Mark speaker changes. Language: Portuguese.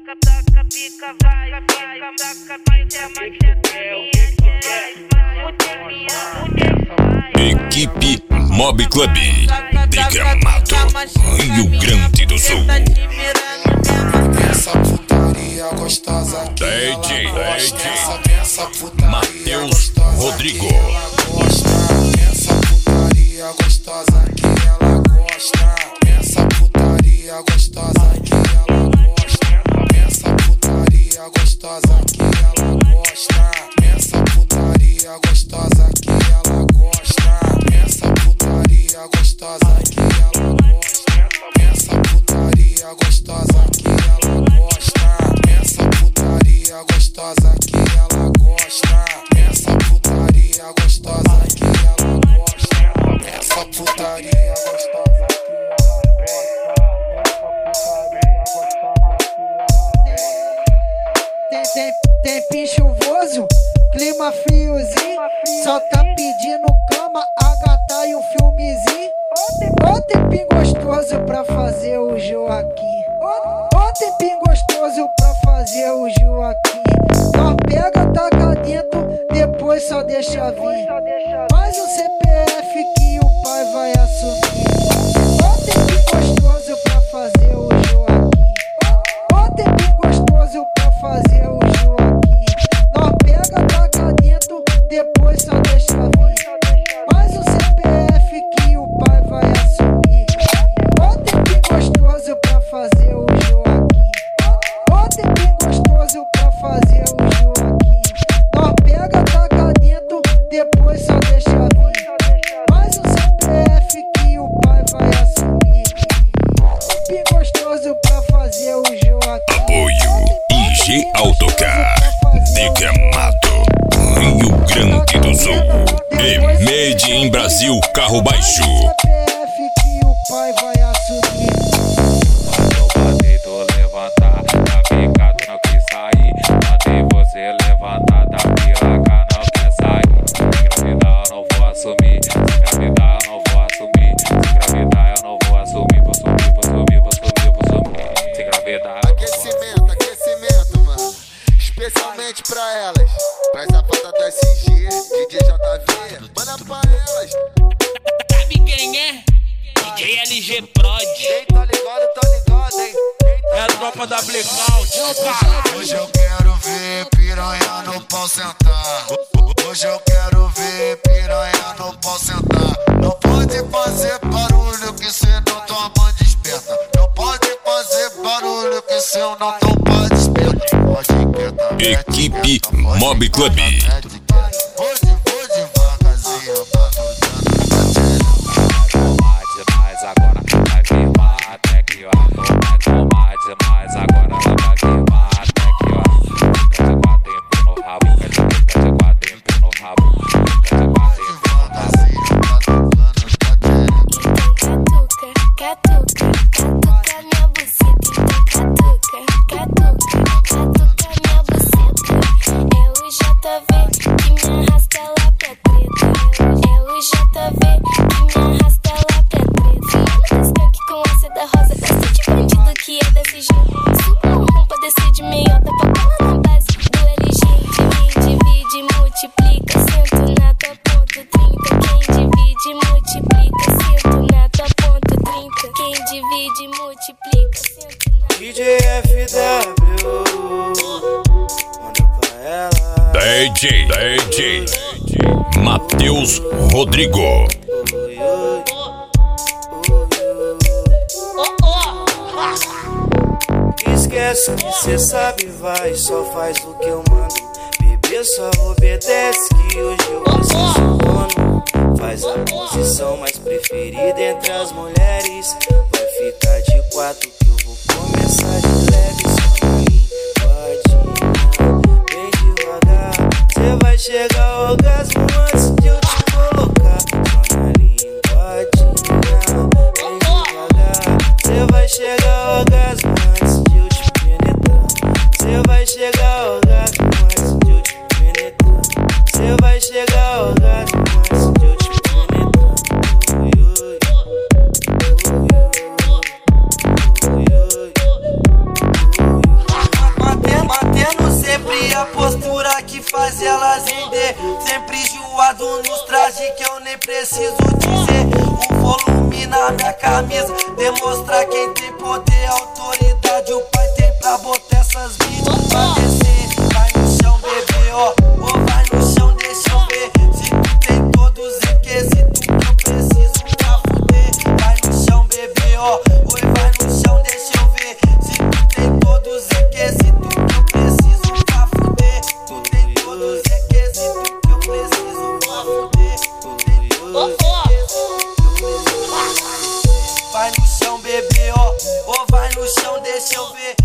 Speaker 1: taca, pica, vai, taca, mas é mais
Speaker 2: Equipe Mob Club de Gramado, Rio Grande do Sul.
Speaker 3: Essa putaria gostosa que
Speaker 2: DJ
Speaker 3: essa putaria
Speaker 2: Matheus Rodrigo.
Speaker 3: Essa putaria gostosa que ela gosta. Essa putaria gostosa que ela gosta. Essa putaria gostosa que ela gosta. Essa putaria gostosa que ela gosta. Essa putaria gostosa que ela gosta. Essa putaria gostosa que ela gosta. Essa putaria gostosa que ela gosta. Essa putaria gostosa que ela gosta. Essa putaria gostosa.
Speaker 4: Tempo chuvoso, clima friozinho, só tá pedindo cama, a gata e um filmezinho. Ó tempinho gostoso pra fazer o Joaquim. Ó tempinho gostoso pra fazer o Joaquim. Só pega, taca dentro, depois só deixa vir. Faz o CPF que o pai vai assumir. Ó tempinho gostoso pra fazer o Joaquim. Ó tempinho gostoso pra fazer o Joaquim. Nós pega, taca dentro, depois só deixa vir. Faz o CPF que o pai vai assumir. Ó tempinho gostoso pra fazer o Joaquim. Ó tempinho gostoso pra fazer o Joaquim. Nós pega, taca dentro, depois só deixa vir. Faz o CPF que o pai vai assumir. Tempinho gostoso pra fazer o Joaquim.
Speaker 2: Apoio IG Autocar de Gramado, Rio Grande do Sul. E Made in Brasil Carro Baixo.
Speaker 4: CPF que o pai vai assumir.
Speaker 5: Mandei tu levantar, da pica tu não quis sair. Mandei você levantar, da piroca não quer sair. Se engravidar eu não vou assumir. Se engravidar eu não vou assumir. Se engravidar eu não vou assumir. Vou sumir. Se engravidar
Speaker 6: Aquecimento, mano. Especialmente pra elas. Pra essa falta do SG, DJ JV. Manda pra elas.
Speaker 7: Sabe quem é? DJ LG Prod.
Speaker 6: Quem tá ligado, hein?
Speaker 7: É a tropa da Blackout.
Speaker 6: Hoje eu quero ver piranha no pau sentar. Hoje eu quero ver piranha no pau sentar. Não pode fazer barulho que cê não toma desperta. Não pode fazer barulho que cê não toma desperta. Pode quieta,
Speaker 2: Equipe Mob Club.
Speaker 6: Vou devagarzinho,
Speaker 5: tomar demais, agora vai queimar até que hora. Vai tomar demais, agora ela vai queimar até que hora. Fica de quatro tempo no rabo, fica de quatro tempo no rabo. Fica de quatro tempo no rabo.
Speaker 8: Catuca minha buceta, catuca minha buceta. É o JV que me arrasta lá pra treta. É o JV que me arrasta lá pra treta. Esse tanque com ácida rosa, desce de bandido que é desse jeito. Suba o rompa, desce de meiota pra colar na base do LG. Quem divide, multiplica, sento na tua ponto 30. Quem divide, multiplica, sento na tua ponto 30. Quem divide, multiplica, sento na
Speaker 9: DJ FW, manda pra ela.
Speaker 2: DJ Matheus Rodrigo.
Speaker 9: Esquece que cê sabe, vai, só faz o que eu mando. Bebê só obedece que hoje eu vou ser seu dono. Faz a posição mais preferida entre as mulheres. Vai ficar de quatro que eu vou começar de leve. Só na linguadinha, bem devagar. Cê vai chegar ao orgasmo antes de eu te colocar. Só na linguadinha, bem devagar. Cê vai chegar ao orgasmo antes de eu te penetrar. Cê vai chegar ao orgasmo antes de eu te penetrar. Cê vai chegar ao orgasmo antes de eu te penetrar. Sempre enjoado nos trajes que eu nem preciso dizer. O volume na minha camisa demonstra quem tem poder, autoridade. O pai tem pra botar essas vídeos pra descer. Vai no chão, bebê, ó, ou vai no chão, deixa eu ver. Se tu tem todos os requisitos que eu preciso pra fuder. Vai no chão, bebê, ó, oi, vai no chão, deixa eu ver. Se tu tem todos os requisitos que eu preciso pra fuder. Tu tem todos os requisitos que eu preciso pra fuder. Tu tem todos os requisitos. Vai no chão, bebê, ó, ou vai no chão, deixa eu ver.